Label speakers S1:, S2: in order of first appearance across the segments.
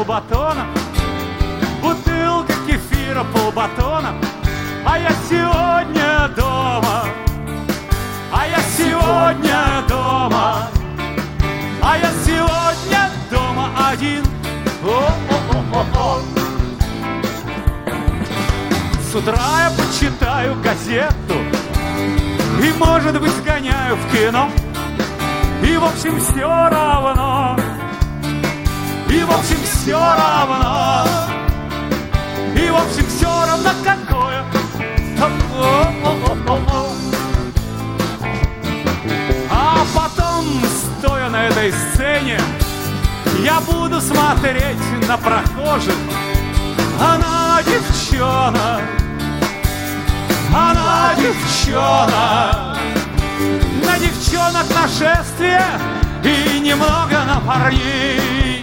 S1: полбатона, бутылка кефира полбатона, а я сегодня дома, а я сегодня дома, а я сегодня дома один. О-о-о-о-о. С утра я почитаю газету и, может быть, сгоняю в кино. И, в общем, все равно. И, в общем, все равно. И, в общем, все равно какое. А потом, стоя на этой сцене, я буду смотреть на прохожих. Она девчонок, она девчонок, на девчонок нашествие и немного на парней.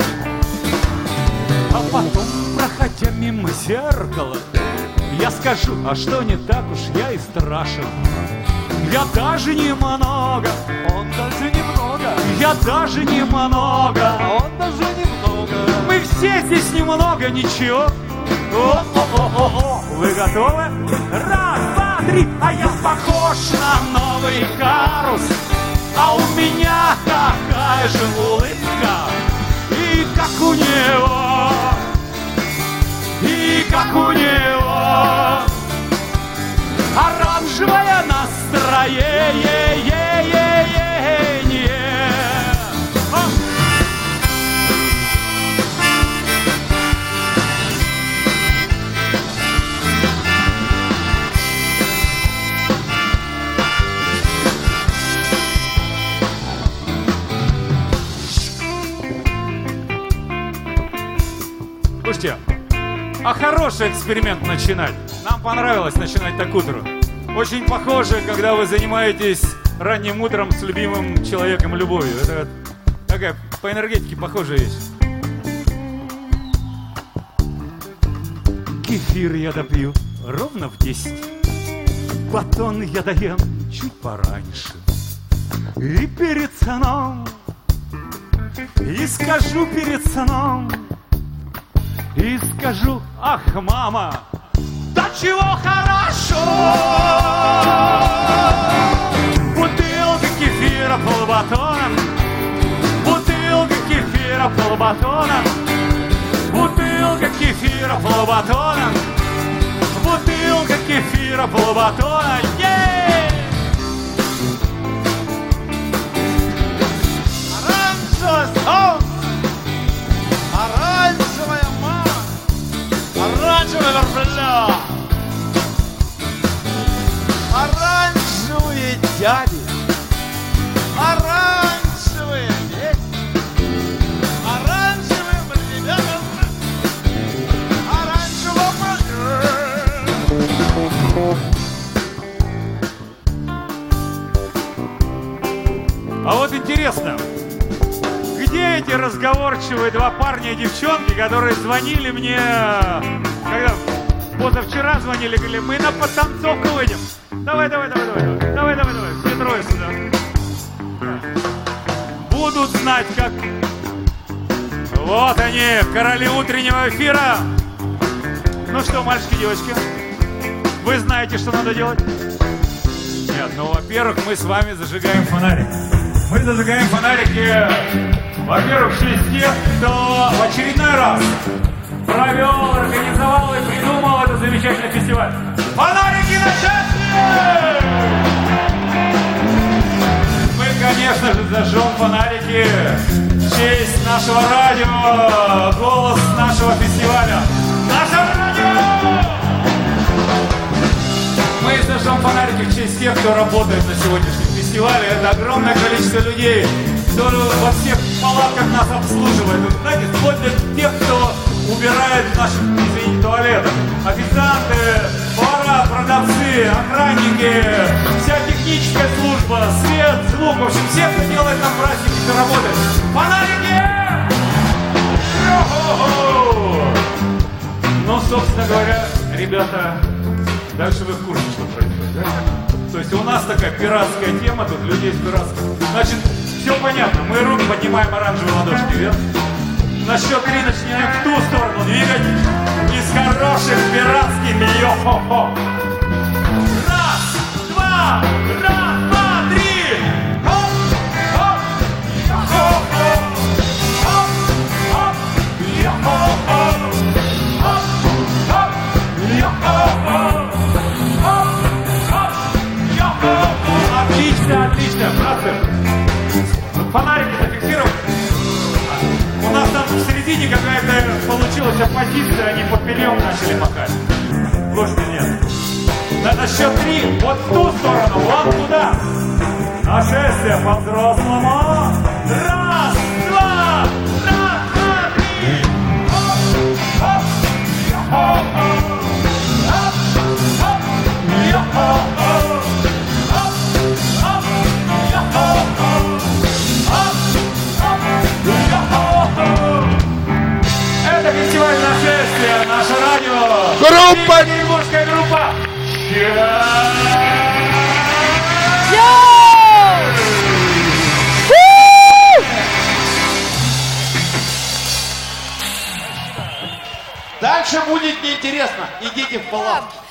S1: А потом, проходя мимо зеркала, я скажу, а что не так уж я и страшен. Я даже немного, он даже немного, я даже немного, он даже немного. Мы все здесь немного, ничего. О-о-о-о-о, вы готовы? Раз, два, три, а я похож на новый карус, а у меня такая же улыбка, и как у него, и как у него, оранжевое настроение. Слушайте, а хороший эксперимент начинать. Нам понравилось начинать так утро. Очень похоже, когда вы занимаетесь ранним утром с любимым человеком любовью. Это такая по энергетике похожая вещь. Кефир я допью ровно в 10. Батон я доем чуть пораньше. И перед сном, и скажу перед сном, и скажу, ах, мама, да чего хорошо! Бутылка кефира полбатона, бутылка кефира полбатона, бутылка кефира полбатона, бутылка кефира полбатона.
S2: Оранжевое солнце, оранжевая мама, оранжевый верблюд, оранжевые дяди, оранжевые дети, оранжевые ребята, оранжевый
S1: А вот интересно, где эти разговорчивые два парня и девчонки, которые звонили мне, когда позавчера звонили, говорили, мы на подтанцовку выйдем. Давай, все трое сюда. Будут знать, как... Вот они, короли утреннего эфира. Ну что, мальчики, девочки, вы знаете, что надо делать? Нет, ну, во-первых, мы с вами зажигаем фонарик. Мы зажигаем фонарики, во-первых, в честь тех, кто в очередной раз провел, организовал и придумал этот замечательный фестиваль. Фонарики на счастье! Мы, конечно же, зажжем фонарики в честь нашего радио, голос нашего фестиваля. Наше радио! Мы зажжем фонарики в честь тех, кто работает на сегодняшнем фестивале. Это огромное количество людей, кто во всех палатках нас обслуживает. Знаете, вплоть до тех, кто убирает в наших, извините, туалетах. Официанты, повара, продавцы, охранники, вся техническая служба, свет, звук. В общем, все, кто делает нам праздники, кто работает. Фонарики! Ну, собственно говоря, ребята, дальше вы в курсе, что происходит, да? То есть у нас такая пиратская тема, тут людей с пиратской. Значит, все понятно, мы руки поднимаем, оранжевые ладошки вверх. На счет 3 начинаем в ту сторону двигать. Из хороших пиратских йо-хо-хо. Раз, два, три. Хоп, хоп, йо-хо-хо. Хоп, хоп, йо-хо-хо. Хоп, хоп, йо-хо-хо. Хоп, хоп, йо-хо-хо. Отлично, отлично. Просто фонарики зафиксировать. У нас там в середине какая-то получилась оппозиция, они попелем начали махать. Слушайте, нет. На счет 3, вот в ту сторону, вон туда. На шествие по-взрослому. Раз, два, три. Хоп, хоп, йо-хо-хо. Хоп, хоп, йо-хо-хо. Хоп, хоп, йо-хо-хо. Это фестиваль нашествия, наше радио.
S3: Группа!
S1: Петербургская группа.
S2: Дальше будет неинтересно. Идите в палатку.